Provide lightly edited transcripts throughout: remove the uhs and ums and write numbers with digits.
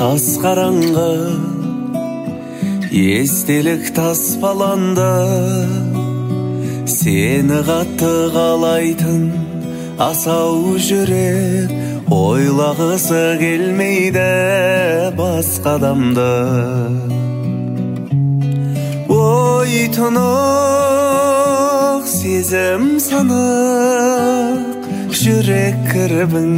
тас қараңғы, естелік таспаланды. Сені қатты қалайтын асау жүрек, ойлағысы келмейді басқа адамды. Ой, тұнық сезім санық, жүрек кірбің,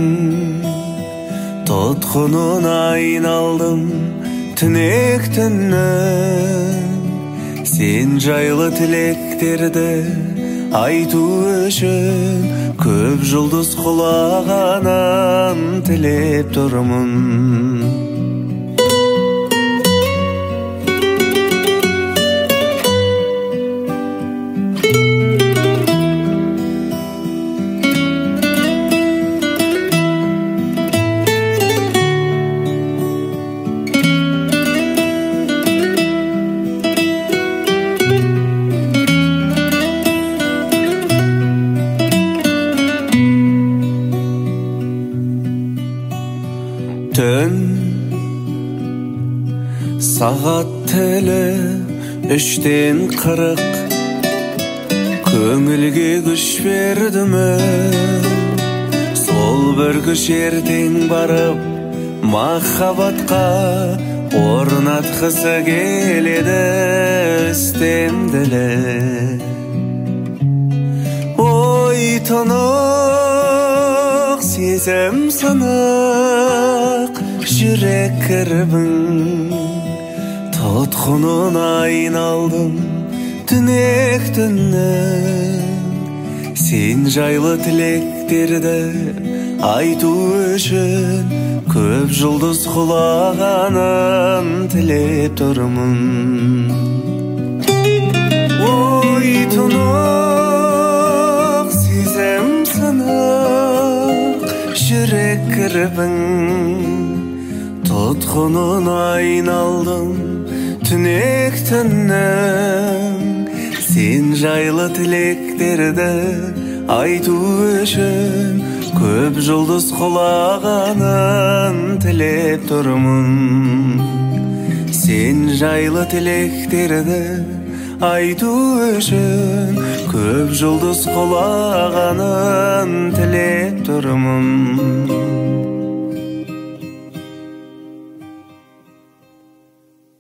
тұтқынын айналдым түнек түннің. Сен жайлы тілектерді айту үшін көп жұлдыз құлағанын тілеп тұрмын. Түн сағат тілі 3:40, көңілге күш берді ме? Сол бір күш ертең барып махаббатқа орнатқысы келеді үстемділі. Ой, тұнық сезім сынық, жүрек кірбің, тұтқынын айналдым түнек түннің. Сен жайлы тілектерді айту үшін көп жұлдыз құлағанын тілеп тұрмын. Ой, тұнық сезім сынық, жүрек кірбің, тұтқынын айналдым түнек түннің. Сен жайлы тілектерді айту үшін көп жұлдыз құлағанын тілеп тұрмын. Сен жайлы тілектерді айту үшін көп жұлдыз құлағанын тілеп